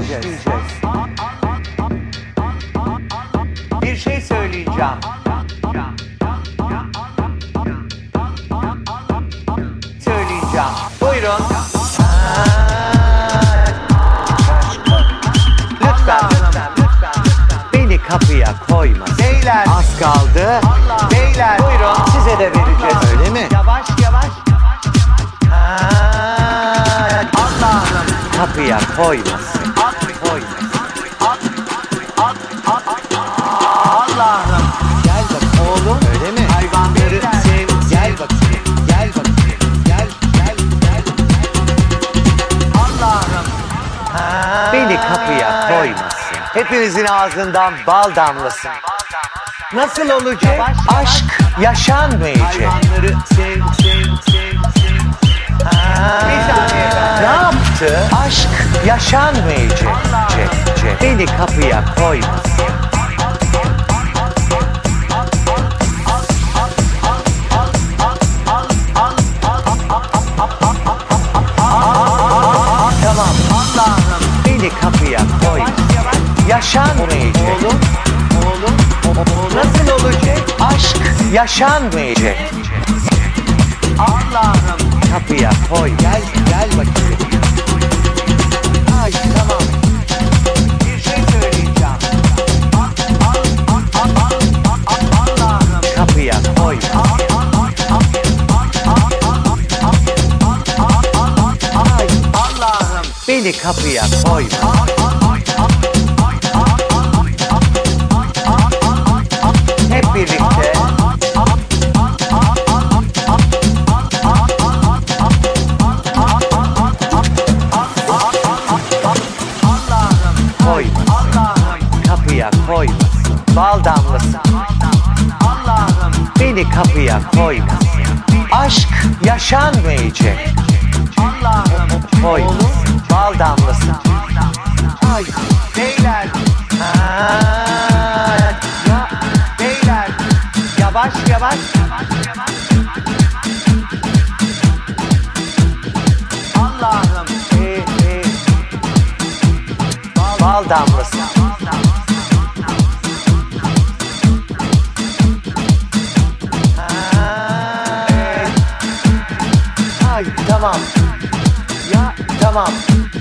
Bir şey söyleyeceğim. Buyurun. Lütfen. Beni kapıya koyma. Beyler. Az kaldı. Beyler. Buyurun. Size de vereceğiz. Öyle mi? Yavaş. Allah'ım. Kapıya koymasın. Allah'ım. Gel bak oğlum. Öyle mi? Hayvanları sev. Gel bakayım. Gel. Allah'ım. Beni kapıya koymasın. Hepimizin ağzından bal damlasın. Nasıl olacak? Aşk yaşanmayacak. Hayvanları sev. Ne yaptı? Aşk yaşanmayacak. Beni kapıya koymasın. Tamam. Allah'ım. Beni kapıya koymasın. Yaşanmayacak. Oğlum. Nasıl olacak? Aşk yaşanmayacak. Allah'ım. Kapıya koy. Gel bakayım. Ay tamam. Bir şey söyleyeceğim. Allah'ım. Kapıya koy. Ay Allah'ım. Beni kapıya koyma. Hep birlikte. Kapıya koymasın. Bal damlasın. Allah'ım. Beni kapıya koymasın. Aşk yaşanmayacak. Allah'ım. Koymasın. Bal damlasın. Ay. Beyler. Beyler. Yavaş. Allah'ım. Bal damlasın. Ay tamam. Tamam.